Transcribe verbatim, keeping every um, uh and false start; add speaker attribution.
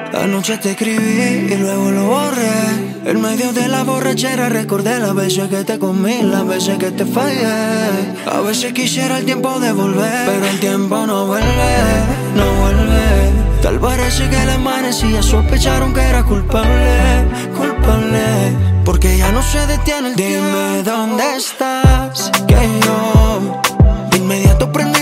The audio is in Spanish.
Speaker 1: Anoche te escribí y luego lo borré. En medio de la borrachera recordé las veces que te comí, las veces que te fallé. A veces quisiera el tiempo de volver, pero el tiempo no vuelve, no vuelve. Tal parece que le amanecía, sospecharon que era culpable, culpable. Porque ya no se detiene el tiempo. Dime dónde estás, que yo de inmediato prendí